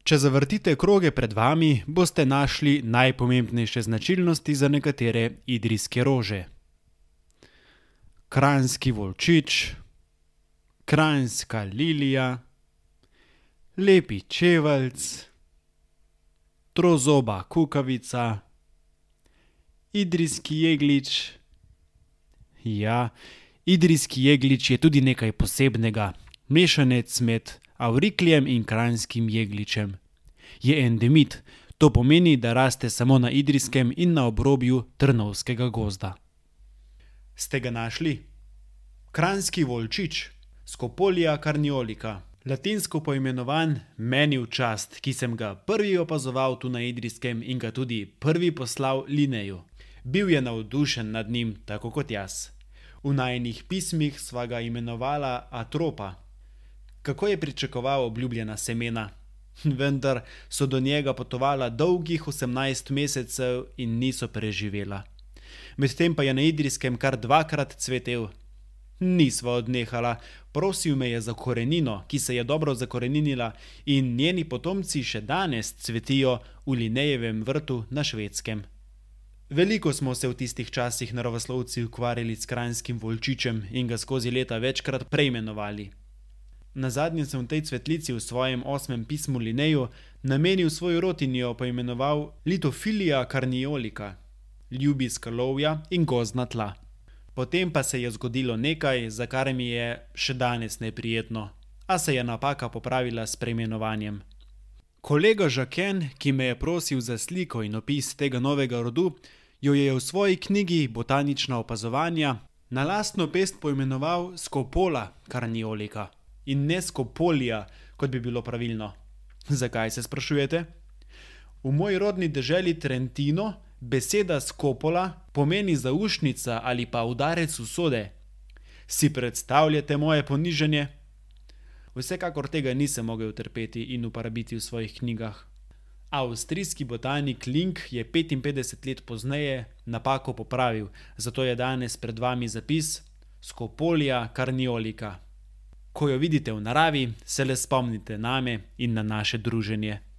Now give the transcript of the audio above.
Če zavrtite kroge pred vami, boste našli najpomembnejše značilnosti za nekatere idrijske rože. Kranjski volčič, kranjska lilija, lepi čeveljc, trozoba kukavica, idrijski jeglič. Ja, idrijski jeglič je tudi nekaj posebnega, mešanec med avrikljem in kranjskim jegličem. Je endemit, to pomeni, da raste samo na idrijskem in na obrobju Trnovskega gozda. Ste ga našli? Kranjski volčič, Scopolia carniolica, latinsko poimenovan meni v čast, ki sem ga prvi opazoval tu na idrijskem in ga tudi prvi poslal Lineju. Bil je navdušen nad njim, tako kot jaz. V najinih pismih sva ga imenovala Atropa. Kako je pričakoval obljubljena semena? Vendar so do njega potovala dolgih 18 mesecev in niso preživela. Medtem pa je na idrijskem kar dvakrat cvetel. Nisva odnehala, prosil me je za korenino, ki se je dobro zakoreninila, in njeni potomci še danes cvetijo v Linejevem vrtu na Švedskem. Veliko smo se v tistih časih naravoslovci ukvarjali s kranjskim volčičem in ga skozi leta večkrat preimenovali. Nazadnje sem v tej cvetlici v svojem 8. pismu Lineju namenil svoj rod in jo poimenoval Litophilia carniolica, ljubi skalovja in gozdna tla. Potem pa se je zgodilo nekaj, za kar mi je še danes neprijetno, a se je napaka popravila s preimenovanjem. Kolega Žaken, ki me je prosil za sliko in opis tega novega rodu, jo je v svoji knjigi Botanična opazovanja na lastno pest poimenoval Scopola carniolica in ne Scopolia, kot bi bilo pravilno. Zakaj, se sprašujete? V moji rodni deželi Trentino beseda Scopola pomeni zaušnica ali pa udarec usode. Si predstavljate moje ponižanje? Vsekakor tega nisem mogel trpeti in uporabiti v svojih knjigah. Avstrijski botanik Link je 55 let pozneje napako popravil, zato je danes pred vami zapis Scopolia carniolica. Ko jo vidite v naravi, se le spomnite name in na naše druženje.